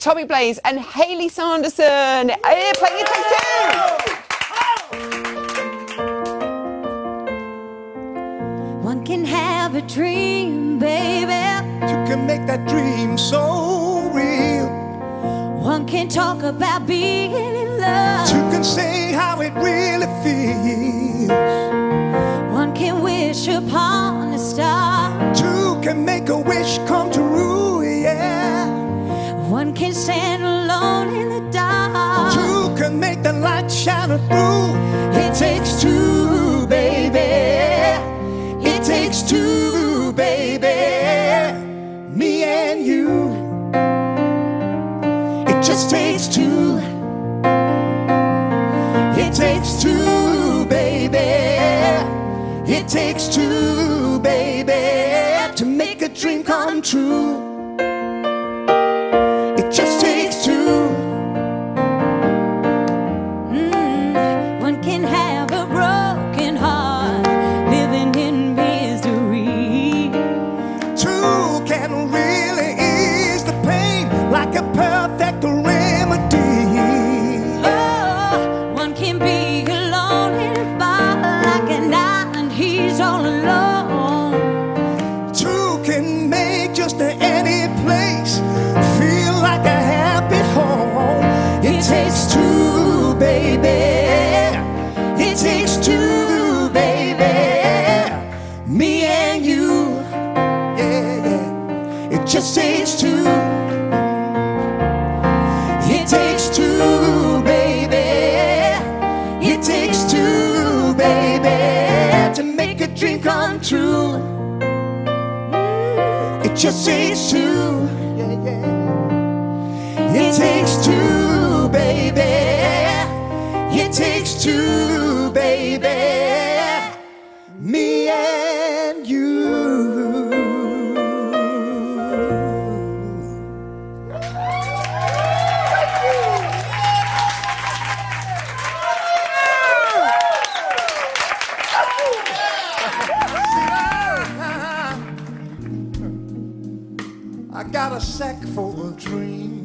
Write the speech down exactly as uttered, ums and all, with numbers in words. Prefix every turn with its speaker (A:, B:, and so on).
A: Tommy Blaze and Hayley Sanderson. Here, playing your Take Two.
B: One can have a dream, baby.
C: You can make that dream so real.
B: One can talk about being in love.
C: You can say how it really feels.
B: One can wish upon a star.
C: Two can make a wish come true, yeah.
B: One can stand alone in the dark.
C: Two can make the light shine through.
B: It takes two, baby.
C: It takes two, baby. Me and you. It just takes two. It takes two, baby. It takes two, baby, to make a dream come true. It just takes two.
B: Mm, one can have a broken heart, living in misery.
C: Two can really ease the pain like a perfect remedy.
B: Oh, one can be alone in a bar like an island, he's all alone.
C: Two can make just any place feel like a happy home. It takes two, baby. It takes two, baby. Me and you. Yeah, yeah. It just takes two. It takes two, baby. It takes two, baby, to make a dream come true. It just takes two. Yeah, yeah. It takes two, baby. It takes two, baby. Me and you. I got a sack full of dreams.